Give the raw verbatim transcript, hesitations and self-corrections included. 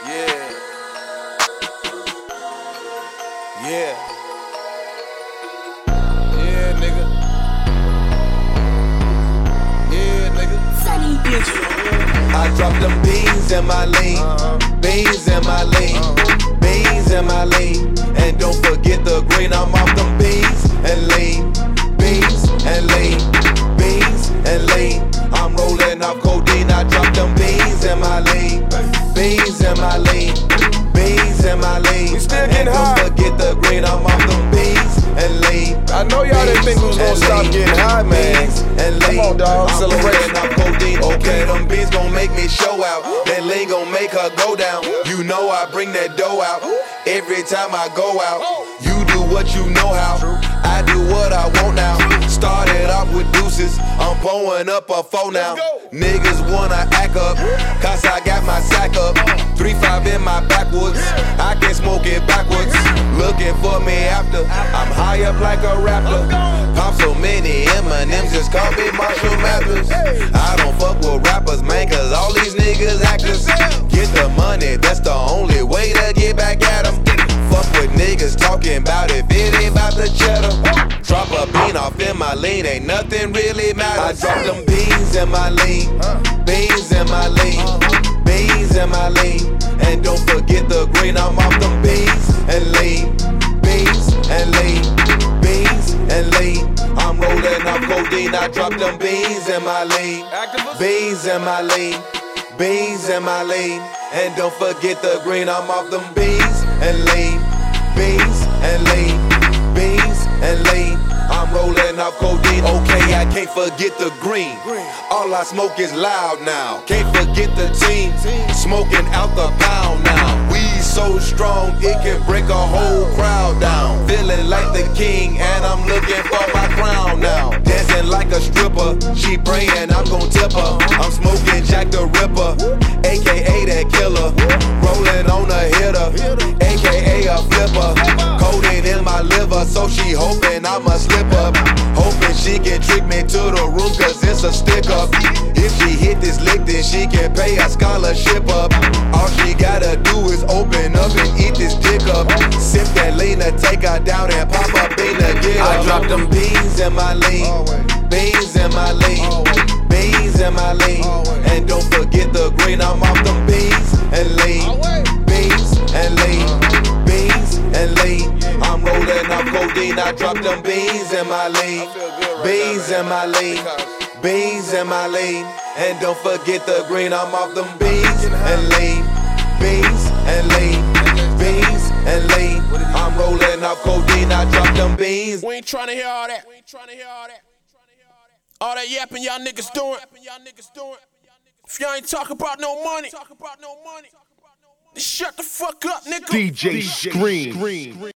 Yeah. Yeah. Yeah, nigga. Yeah, nigga. Sunny bitch. I drop them beans in my lane. Uh-huh. Beans in my lane. Uh-huh. Beans in my lane. And don't forget the green. I'm off them beans and lane. Beans and lane. Beans and lane. I'm rolling off codeine. I drop them beans in my lane. Beans in my lane. Beans in my lane. We still getting and high. Don't forget the green. I'm off them beans and lane. I know y'all didn't think we was gonna stop getting high, man. And Come on, dog. Celebration. I'm codeine. Okay, them beans gon' make me show out. That lean gon' make her go down. You know I bring that dough out. Every time I go out, you do what you know how. I do what I want now. Started off with deuces. I'm blowing up a four now. Niggas wanna act up, cause I got my sack up. three five in my backwoods. I can smoke it backwards. Looking for me after. I'm high up like a raptor. Pop so many M and M's, just call me Marshall Mathers. I don't fuck with rappers, man, cause all these niggas actors. Get the money, that's the only way to get back at them. Fuck with niggas talking about if it ain't about the cheddar. Drop a bean off in my lane, ain't nothing really matters. I drop them beans in my lane. Beans in my lane. Beans in my lane. And don't forget the green, I'm off them beans and lane. Beans and lane. Beans and lane. I'm rolling off codeine, I drop them beans in my lane. Beans in my lane. Beans in my lane. And don't forget the green, I'm off them beans and lane. Beans and lane. Beans and lane. I'm rolling off codeine. Okay, I can't forget the green. All I smoke is loud now. Can't forget the team. Smoking out the pound now. We so strong, it can break a whole crowd down. Feeling like the king, and I'm looking for my crown now. Dancing like a stripper, she praying I'm gon' tip her. I'm smoking Jack the Ripper, aka that killer. Rolling on a hitter, aka a flipper. Codeine in my liver, so she hoping I'ma slip up. Hoping she can trick me to the room, cause it's a stick up. If she hit this lick, then she can pay a scholarship up. All she gotta do is open up and eat this dick up. Sip that Lena, take her down and pop up in the get up. I drop them beans in my lane. Beans in my lane. Beans in my lane. And don't forget the green, I'm off them beans and lane. Beans and lane. Beans and lane. I'm rolling off codeine, I drop them beans in my lane. Beans in my lane. Beans in my lane. And don't forget the green, I'm off them beans and lane. Beans and lane. Beans and lane. I'm rolling off codeine, I drop them beans. We ain't tryna hear all that. We ain't tryna hear all that. All that yapping y'all niggas doing. If y'all ain't talking about no money, then shut the fuck up, nigga. D J Scream.